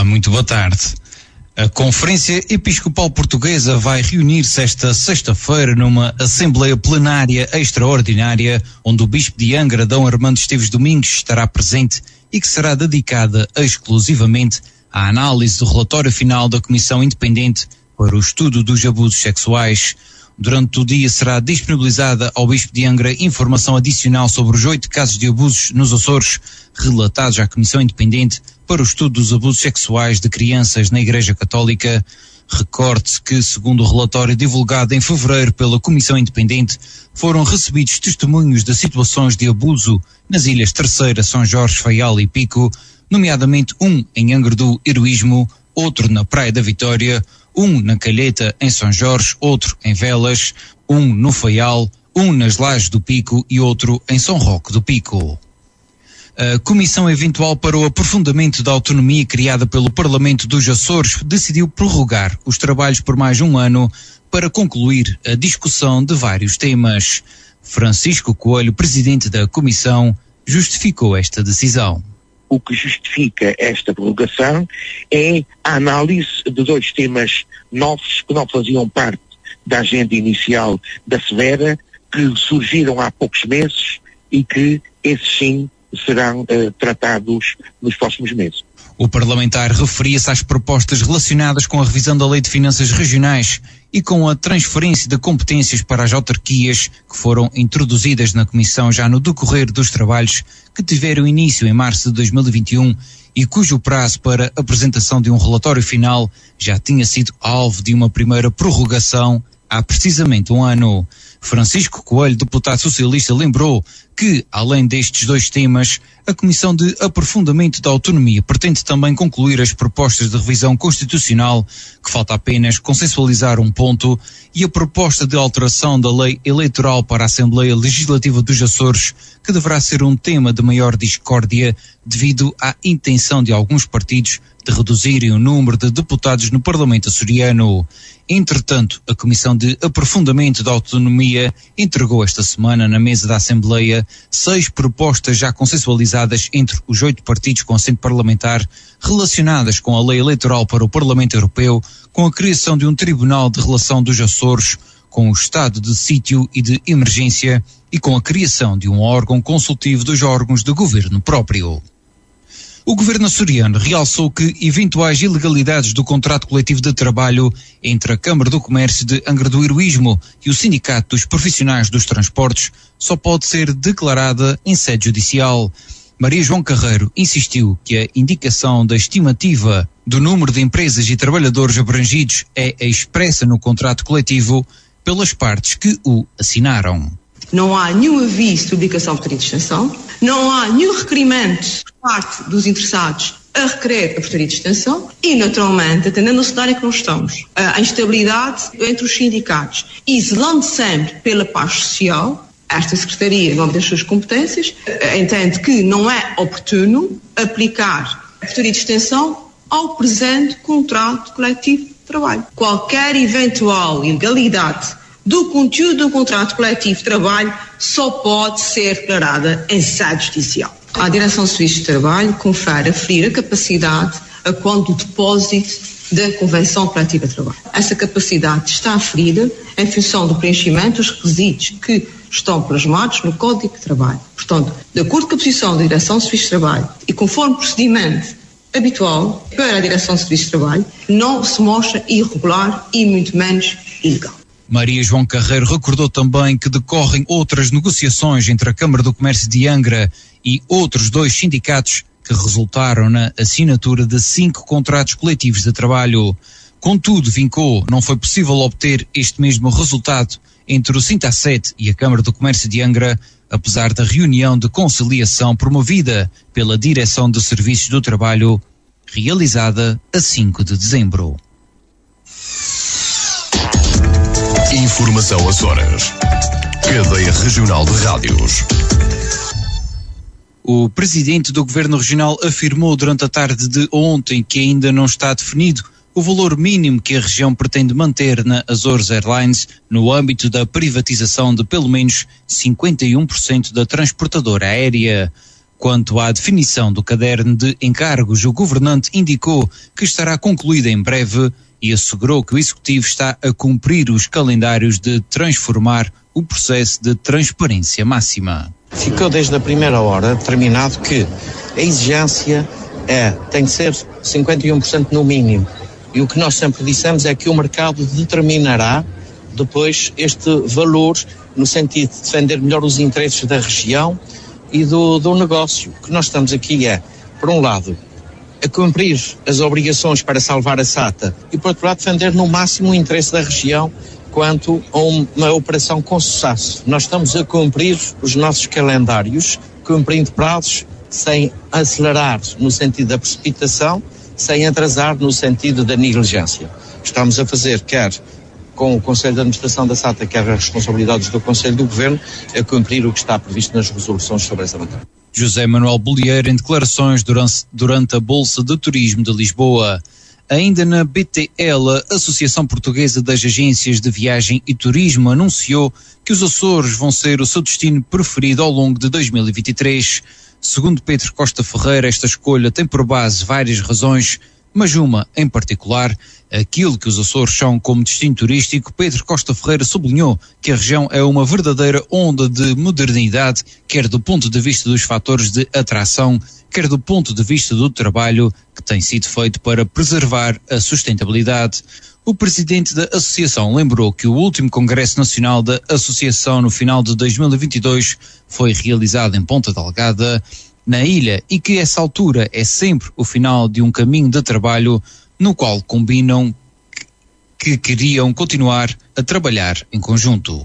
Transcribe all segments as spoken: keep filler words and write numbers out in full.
muito boa tarde. A Conferência Episcopal Portuguesa vai reunir-se esta sexta-feira numa Assembleia Plenária Extraordinária, onde o Bispo de Angra, D. Armando Esteves Domingos, estará presente e que será dedicada exclusivamente à análise do relatório final da Comissão Independente para o Estudo dos Abusos Sexuais. Durante o dia será disponibilizada ao Bispo de Angra informação adicional sobre os oito casos de abusos nos Açores relatados à Comissão Independente para o Estudo dos Abusos Sexuais de Crianças na Igreja Católica. Recorde-se que, segundo o relatório divulgado em fevereiro pela Comissão Independente, foram recebidos testemunhos de situações de abuso nas Ilhas Terceira, São Jorge, Faial e Pico, nomeadamente um em Angra do Heroísmo, outro na Praia da Vitória, um na Calheta, em São Jorge, outro em Velas, um no Faial, um nas Lajes do Pico e outro em São Roque do Pico. A Comissão Eventual para o Aprofundamento da Autonomia criada pelo Parlamento dos Açores decidiu prorrogar os trabalhos por mais um ano para concluir a discussão de vários temas. Francisco Coelho, presidente da Comissão, justificou esta decisão. O que justifica esta prorrogação é a análise de dois temas novos que não faziam parte da agenda inicial da Severa, que surgiram há poucos meses e que, esses sim, serão uh, tratados nos próximos meses. O parlamentar referia-se às propostas relacionadas com a revisão da Lei de Finanças Regionais e com a transferência de competências para as autarquias que foram introduzidas na Comissão já no decorrer dos trabalhos que tiveram início em março de dois mil e vinte e um e cujo prazo para apresentação de um relatório final já tinha sido alvo de uma primeira prorrogação há precisamente um ano. Francisco Coelho, deputado socialista, lembrou que, além destes dois temas, a Comissão de Aprofundamento da Autonomia pretende também concluir as propostas de revisão constitucional, que falta apenas consensualizar um ponto, e a proposta de alteração da lei eleitoral para a Assembleia Legislativa dos Açores, que deverá ser um tema de maior discórdia devido à intenção de alguns partidos de reduzirem o número de deputados no Parlamento açoriano. Entretanto, a Comissão de Aprofundamento da Autonomia entregou esta semana na mesa da Assembleia seis propostas já consensualizadas entre os oito partidos com assento parlamentar relacionadas com a lei eleitoral para o Parlamento Europeu, com a criação de um Tribunal de Relação dos Açores, com o estado de sítio e de emergência e com a criação de um órgão consultivo dos órgãos de governo próprio. O governo açoriano realçou que eventuais ilegalidades do contrato coletivo de trabalho entre a Câmara do Comércio de Angra do Heroísmo e o Sindicato dos Profissionais dos Transportes só pode ser declarada em sede judicial. Maria João Carreiro insistiu que a indicação da estimativa do número de empresas e trabalhadores abrangidos é expressa no contrato coletivo pelas partes que o assinaram. Não há nenhum aviso de publicação por pedido de extensão, não há nenhum requerimento por parte dos interessados a requerer a portaria de extensão e, naturalmente, atendendo ao cenário em que nós estamos, a instabilidade entre os sindicatos e zelando sempre pela paz social, esta Secretaria, em nome das suas competências, entende que não é oportuno aplicar a portaria de extensão ao presente contrato coletivo de trabalho. Qualquer eventual ilegalidade do conteúdo do contrato coletivo de trabalho só pode ser declarada em sede judicial. A Direção de Serviços de Trabalho confere a ferir a capacidade a quanto do depósito da Convenção Coletiva de Trabalho. Essa capacidade está aferida em função do preenchimento dos requisitos que estão plasmados no Código de Trabalho. Portanto, de acordo com a posição da Direção de Serviços de Trabalho e conforme o procedimento habitual para a Direção de Serviços de Trabalho, não se mostra irregular e muito menos ilegal. Maria João Carreiro recordou também que decorrem outras negociações entre a Câmara do Comércio de Angra e outros dois sindicatos que resultaram na assinatura de cinco contratos coletivos de trabalho. Contudo, vincou, não foi possível obter este mesmo resultado entre o Sintaset e a Câmara do Comércio de Angra, apesar da reunião de conciliação promovida pela Direção de Serviços do Trabalho, realizada a cinco de dezembro. Informação Açores. Cadeia Regional de Rádios. O presidente do Governo Regional afirmou durante a tarde de ontem que ainda não está definido o valor mínimo que a região pretende manter na Azores Airlines no âmbito da privatização de pelo menos cinquenta e um por cento da transportadora aérea. Quanto à definição do caderno de encargos, o governante indicou que estará concluída em breve e assegurou que o Executivo está a cumprir os calendários de transformar o processo de transparência máxima. Ficou desde a primeira hora determinado que a exigência é, tem que ser cinquenta e um por cento no mínimo. E o que nós sempre dissemos é que o mercado determinará depois este valor no sentido de defender melhor os interesses da região e do, do negócio. O que nós estamos aqui é, por um lado, a cumprir as obrigações para salvar a S A T A e, por outro lado, defender no máximo o interesse da região quanto a uma operação com sucesso. Nós estamos a cumprir os nossos calendários, cumprindo prazos, sem acelerar no sentido da precipitação, sem atrasar no sentido da negligência. Estamos a fazer, quer com o Conselho de Administração da S A T A, quer as responsabilidades do Conselho do Governo, a cumprir o que está previsto nas resoluções sobre essa matéria. José Manuel Bolieiro em declarações durante, durante a Bolsa de Turismo de Lisboa. Ainda na B T L, a Associação Portuguesa das Agências de Viagem e Turismo anunciou que os Açores vão ser o seu destino preferido ao longo de dois mil e vinte e três. Segundo Pedro Costa Ferreira, esta escolha tem por base várias razões, mas uma em particular, aquilo que os Açores são como destino turístico. Pedro Costa Ferreira sublinhou que a região é uma verdadeira onda de modernidade, quer do ponto de vista dos fatores de atração, quer do ponto de vista do trabalho que tem sido feito para preservar a sustentabilidade. O presidente da associação lembrou que o último Congresso Nacional da Associação no final de dois mil e vinte e dois foi realizado em Ponta Delgada, na ilha, e que essa altura é sempre o final de um caminho de trabalho no qual combinam que queriam continuar a trabalhar em conjunto.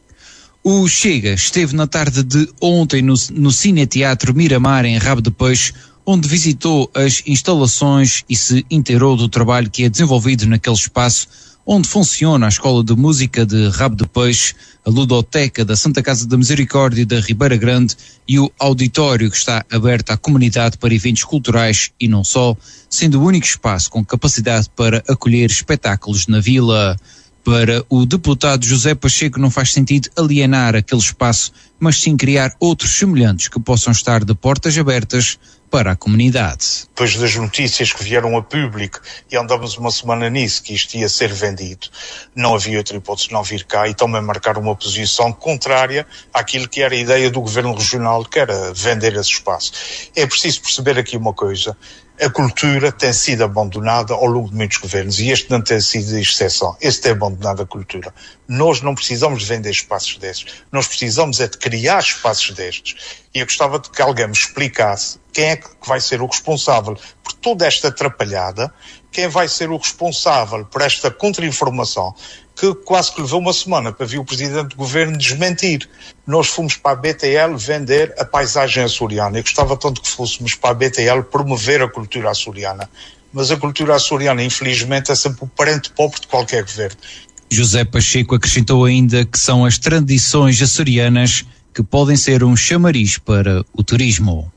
O Chega esteve na tarde de ontem no, no Cineteatro Miramar, em Rabo de Peixe, onde visitou as instalações e se inteirou do trabalho que é desenvolvido naquele espaço onde funciona a Escola de Música de Rabo de Peixe, a Ludoteca da Santa Casa da Misericórdia da Ribeira Grande e o auditório que está aberto à comunidade para eventos culturais e não só, sendo o único espaço com capacidade para acolher espetáculos na vila. Para o deputado José Pacheco não faz sentido alienar aquele espaço, mas sim criar outros semelhantes que possam estar de portas abertas para a comunidade. Depois das notícias que vieram a público e andamos uma semana nisso, que isto ia ser vendido, não havia outra hipótese de não vir cá e também marcar uma posição contrária àquilo que era a ideia do Governo Regional, que era vender esse espaço. É preciso perceber aqui uma coisa. A cultura tem sido abandonada ao longo de muitos governos e este não tem sido de exceção. Este tem abandonado a cultura. Nós não precisamos de vender espaços destes. Nós precisamos é de criar espaços destes. E eu gostava de que alguém me explicasse quem é que vai ser o responsável por toda esta atrapalhada, quem vai ser o responsável por esta contra-informação, que quase que levou uma semana para vir o Presidente do Governo desmentir. Nós fomos para a B T L vender a paisagem açoriana. Eu gostava tanto que fôssemos para a B T L promover a cultura açoriana. Mas a cultura açoriana, infelizmente, é sempre o parente pobre de qualquer governo. José Pacheco acrescentou ainda que são as tradições açorianas que podem ser um chamariz para o turismo.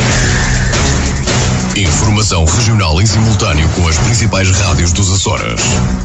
Informação regional em simultâneo com as principais rádios dos Açores.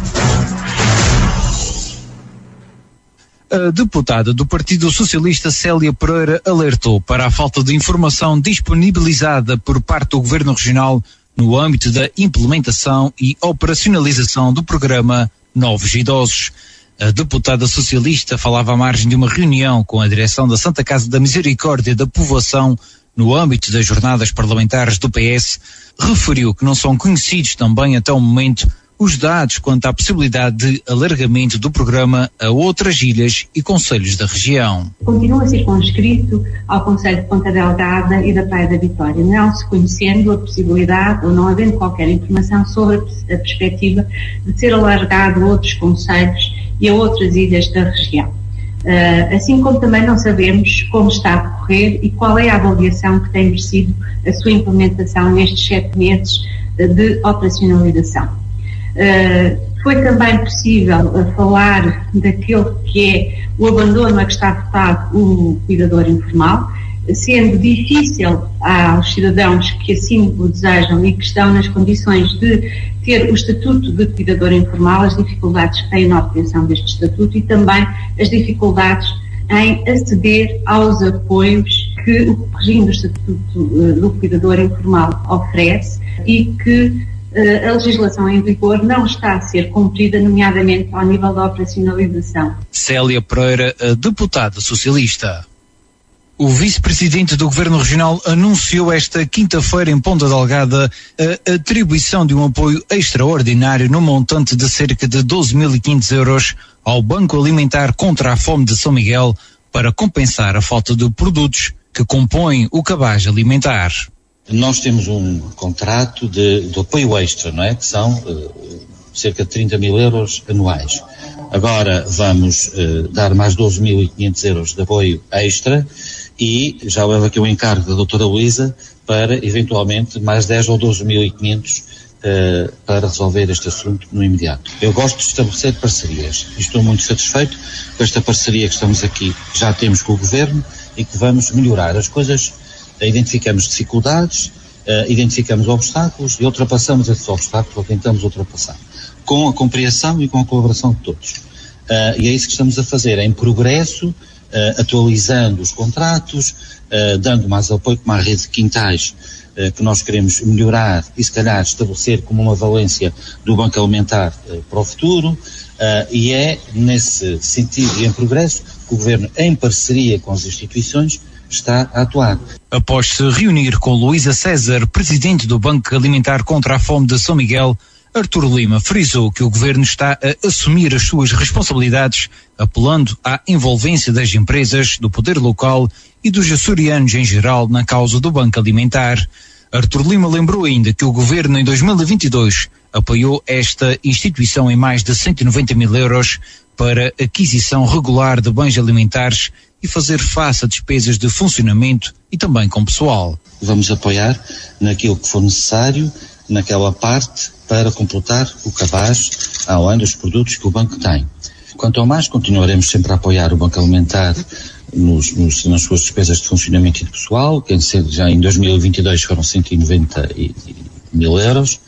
A deputada do Partido Socialista Célia Pereira alertou para a falta de informação disponibilizada por parte do Governo Regional no âmbito da implementação e operacionalização do programa Novos Idosos. A deputada socialista falava à margem de uma reunião com a direção da Santa Casa da Misericórdia da Povoação no âmbito das jornadas parlamentares do P S, referiu que não são conhecidos também até o momento os dados quanto à possibilidade de alargamento do programa a outras ilhas e concelhos da região. Continua circunscrito ao concelho de Ponta Delgada e da Praia da Vitória, não se conhecendo a possibilidade ou não havendo qualquer informação sobre a perspectiva de ser alargado a outros concelhos e a outras ilhas da região. Uh, assim como também não sabemos como está a decorrer e qual é a avaliação que tem merecido a sua implementação nestes sete meses de operacionalização. Uh, foi também possível uh, falar daquele que é o abandono a que está afetado o cuidador informal, sendo difícil aos cidadãos que assim o desejam e que estão nas condições de ter o estatuto de cuidador informal, as dificuldades que têm na obtenção deste estatuto e também as dificuldades em aceder aos apoios que o regime do Estatuto do Cuidador Informal oferece e que a legislação em vigor não está a ser cumprida, nomeadamente ao nível da operacionalização. Célia Pereira, deputada socialista. O vice-presidente do Governo Regional anunciou esta quinta-feira em Ponta Delgada a atribuição de um apoio extraordinário no montante de cerca de doze mil e quinhentos euros ao Banco Alimentar contra a Fome de São Miguel para compensar a falta de produtos que compõem o cabaz alimentar. Nós temos um contrato de, de apoio extra, não é? Que são uh, cerca de trinta mil euros anuais. Agora vamos uh, dar mais doze mil e quinhentos euros de apoio extra e já levo aqui o encargo da doutora Luísa para, eventualmente, mais dez ou doze mil e quinhentos uh, para resolver este assunto no imediato. Eu gosto de estabelecer parcerias e estou muito satisfeito com esta parceria que estamos aqui, já temos com o Governo e que vamos melhorar as coisas. Identificamos dificuldades, uh, identificamos obstáculos e ultrapassamos esses obstáculos ou tentamos ultrapassar, com a compreensão e com a colaboração de todos. Uh, e é isso que estamos a fazer, em progresso, uh, atualizando os contratos, uh, dando mais apoio com uma rede de quintais uh, que nós queremos melhorar e se calhar estabelecer como uma valência do Banco Alimentar uh, para o futuro, uh, e é nesse sentido e em progresso que o Governo, em parceria com as instituições, está a atuar. Após se reunir com Luísa César, presidente do Banco Alimentar contra a Fome de São Miguel, Artur Lima frisou que o Governo está a assumir as suas responsabilidades, apelando à envolvência das empresas, do poder local e dos açorianos em geral na causa do Banco Alimentar. Artur Lima lembrou ainda que o Governo em dois mil e vinte e dois apoiou esta instituição em mais de cento e noventa mil euros para aquisição regular de bens alimentares e fazer face a despesas de funcionamento e também com pessoal. Vamos apoiar naquilo que for necessário, naquela parte, para completar o cabaz além dos produtos que o banco tem. Quanto ao mais, continuaremos sempre a apoiar o Banco Alimentar nos, nos, nas suas despesas de funcionamento e de pessoal, que já em dois mil e vinte e dois foram cento e noventa mil euros,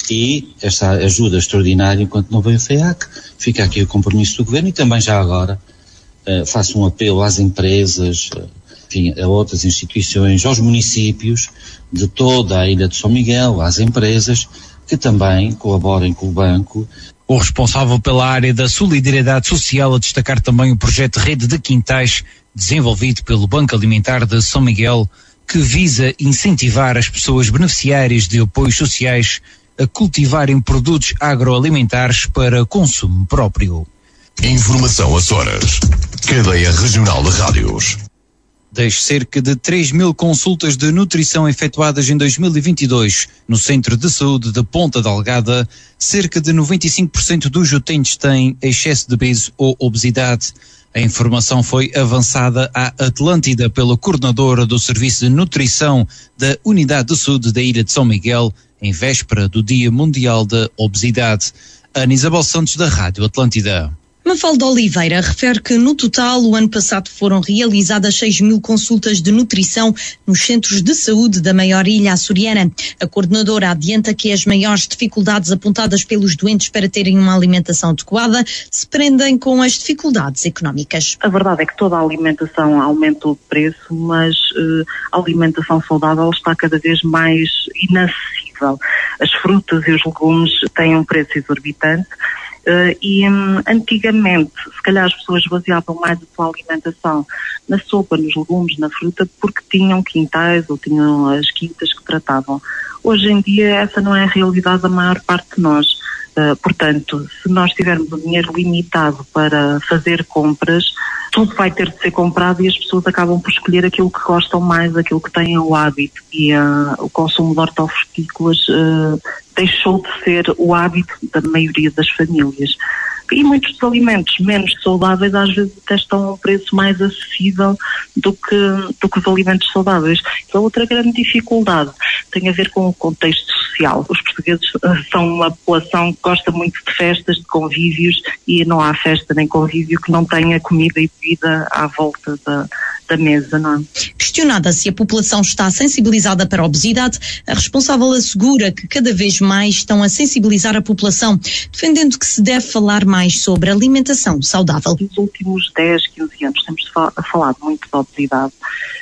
e esta ajuda extraordinária, enquanto não veio o FEAC, fica aqui o compromisso do Governo e também já agora Uh, faço um apelo às empresas, uh, enfim, a outras instituições, aos municípios de toda a Ilha de São Miguel, às empresas que também colaborem com o banco. O responsável pela área da solidariedade social a destacar também o projeto Rede de Quintais, desenvolvido pelo Banco Alimentar de São Miguel, que visa incentivar as pessoas beneficiárias de apoios sociais a cultivarem produtos agroalimentares para consumo próprio. Informação Açores. Cadeia Regional de Rádios. Das cerca de três mil consultas de nutrição efetuadas em dois mil e vinte e dois no Centro de Saúde de Ponta Delgada, cerca de noventa e cinco por cento dos utentes têm excesso de peso ou obesidade. A informação foi avançada à Atlântida pela coordenadora do Serviço de Nutrição da Unidade de Saúde da Ilha de São Miguel, em véspera do Dia Mundial da Obesidade. Ana Isabel Santos, da Rádio Atlântida. Mafalda Oliveira refere que no total o ano passado foram realizadas seis mil consultas de nutrição nos centros de saúde da maior ilha açoriana. A coordenadora adianta que as maiores dificuldades apontadas pelos doentes para terem uma alimentação adequada se prendem com as dificuldades económicas. A verdade é que toda a alimentação aumentou de preço, mas uh, a alimentação saudável está cada vez mais inacessível. As frutas e os legumes têm um preço exorbitante. Uh, e um, antigamente, se calhar as pessoas baseavam mais a sua alimentação na sopa, nos legumes, na fruta, porque tinham quintais ou tinham as quintas que tratavam. Hoje em dia essa não é a realidade da maior parte de nós. Uh, portanto, se nós tivermos o dinheiro limitado para fazer compras, tudo vai ter de ser comprado e as pessoas acabam por escolher aquilo que gostam mais, aquilo que têm o hábito. E uh, o consumo de hortofrutícolas uh, deixou de ser o hábito da maioria das famílias. E muitos dos alimentos menos saudáveis às vezes até estão a um preço mais acessível do que, do que os alimentos saudáveis. A outra grande dificuldade tem a ver com o contexto social. Os portugueses são uma população que gosta muito de festas, de convívios, e não há festa nem convívio que não tenha comida e bebida à volta da, da mesa, não é? Questionada se a população está sensibilizada para a obesidade, a responsável assegura que cada vez mais estão a sensibilizar a população, defendendo que se deve falar mais sobre alimentação saudável. Nos últimos dez, quinze anos temos falado muito de obesidade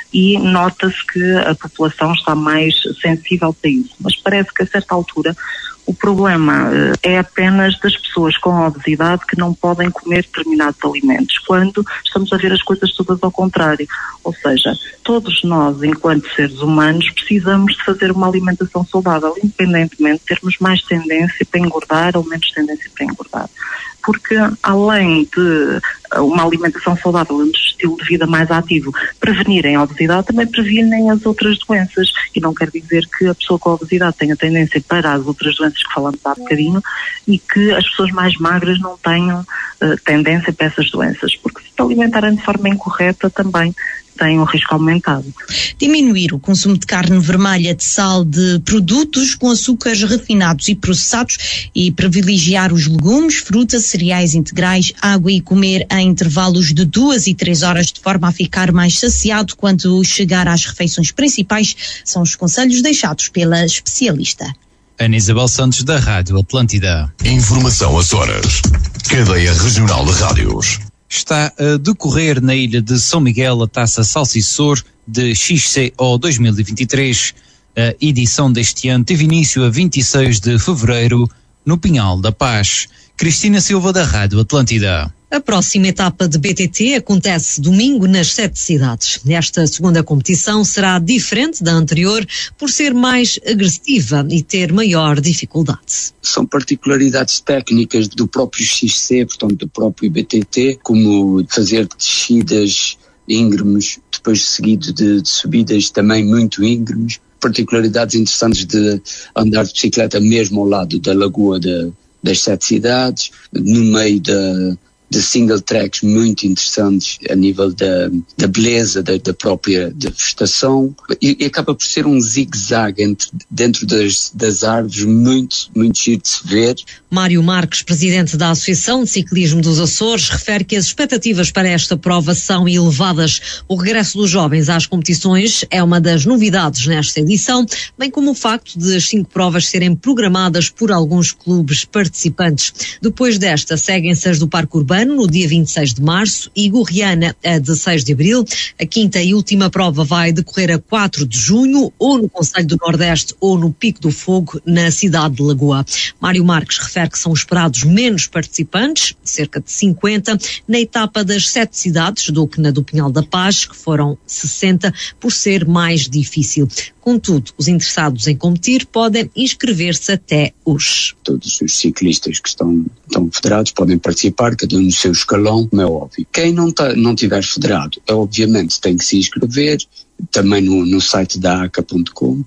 e nota-se que a população está mais sensível para isso. Mas parece que a certa altura o problema é apenas das pessoas com obesidade que não podem comer determinados alimentos, quando estamos a ver as coisas todas ao contrário. Ou seja, todos nós, enquanto seres humanos, precisamos de fazer uma alimentação saudável, independentemente de termos mais tendência para engordar ou menos tendência para engordar. Porque, além de uma alimentação saudável, um estilo de vida mais ativo, prevenirem a obesidade, também previnem as outras doenças. E não quer dizer que a pessoa com obesidade tenha tendência para as outras doenças que falamos há bocadinho e que as pessoas mais magras não tenham uh, tendência para essas doenças. Porque se se alimentarem de forma incorreta também tem um risco aumentado. Diminuir o consumo de carne vermelha, de sal, de produtos com açúcares refinados e processados e privilegiar os legumes, frutas, cereais integrais, água e comer em intervalos de duas e três horas de forma a ficar mais saciado quando chegar às refeições principais são os conselhos deixados pela especialista. Ana Isabel Santos, da Rádio Atlântida. Informação às horas. Cadeia Regional de Rádios. Está a decorrer na ilha de São Miguel a Taça Salsissor de X C O dois mil e vinte e três. A edição deste ano teve início a vinte e seis de fevereiro no Pinhal da Paz. Cristina Silva, da Rádio Atlântida. A próxima etapa de B T T acontece domingo nas sete cidades. Esta segunda competição será diferente da anterior por ser mais agressiva e ter maior dificuldade. São particularidades técnicas do próprio X C, portanto do próprio B T T, como fazer descidas íngremes, depois seguido de, de subidas também muito íngremes. Particularidades interessantes de andar de bicicleta mesmo ao lado da lagoa de, das sete cidades, no meio da de single tracks muito interessantes a nível da, da beleza da, da própria da vegetação e, e acaba por ser um zigue-zague entre, dentro das, das árvores muito, muito giro de se ver. Mário Marques, presidente da Associação de Ciclismo dos Açores, refere que as expectativas para esta prova são elevadas. O regresso dos jovens às competições é uma das novidades nesta edição, bem como o facto de as cinco provas serem programadas por alguns clubes participantes. Depois desta, seguem-se as do Parque Urbano, no dia vinte e seis de março, e Gorriana a dezesseis de abril. A quinta e última prova vai decorrer a quatro de junho, ou no Conselho do Nordeste ou no Pico do Fogo, na cidade de Lagoa. Mário Marques refere que são esperados menos participantes, cerca de cinquenta, na etapa das sete cidades do que na do Pinhal da Paz, que foram sessenta, por ser mais difícil. Contudo, os interessados em competir podem inscrever-se até hoje. Todos os ciclistas que estão, estão federados podem participar, cada um no seu escalão, como é óbvio. Quem não, tá, não tiver federado, é, obviamente tem que se inscrever, também no, no site da A C A ponto com,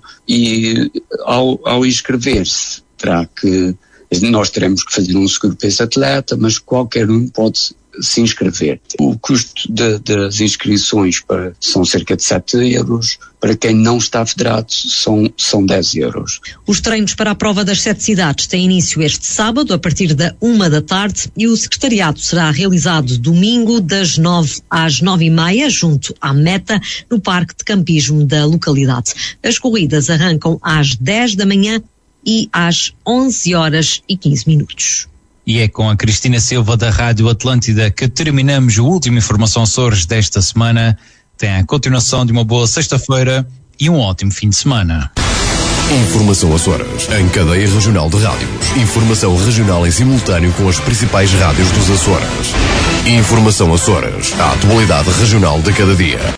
e ao, ao inscrever-se terá que, nós teremos que fazer um seguro para esse atleta, mas qualquer um pode se inscrever. O custo de, das inscrições para, são cerca de sete euros, para quem não está federado são, são dez euros. Os treinos para a prova das sete cidades têm início este sábado, a partir da uma da tarde, e o secretariado será realizado domingo, das nove às nove e meia, junto à meta, no Parque de Campismo da localidade. As corridas arrancam às dez da manhã e às onze horas e quinze minutos. E é com a Cristina Silva, da Rádio Atlântida, que terminamos o último Informação Açores desta semana. Tenha a continuação de uma boa sexta-feira e um ótimo fim de semana. Informação Açores, em cadeia regional de rádios. Informação regional em simultâneo com as principais rádios dos Açores. Informação Açores, a atualidade regional de cada dia.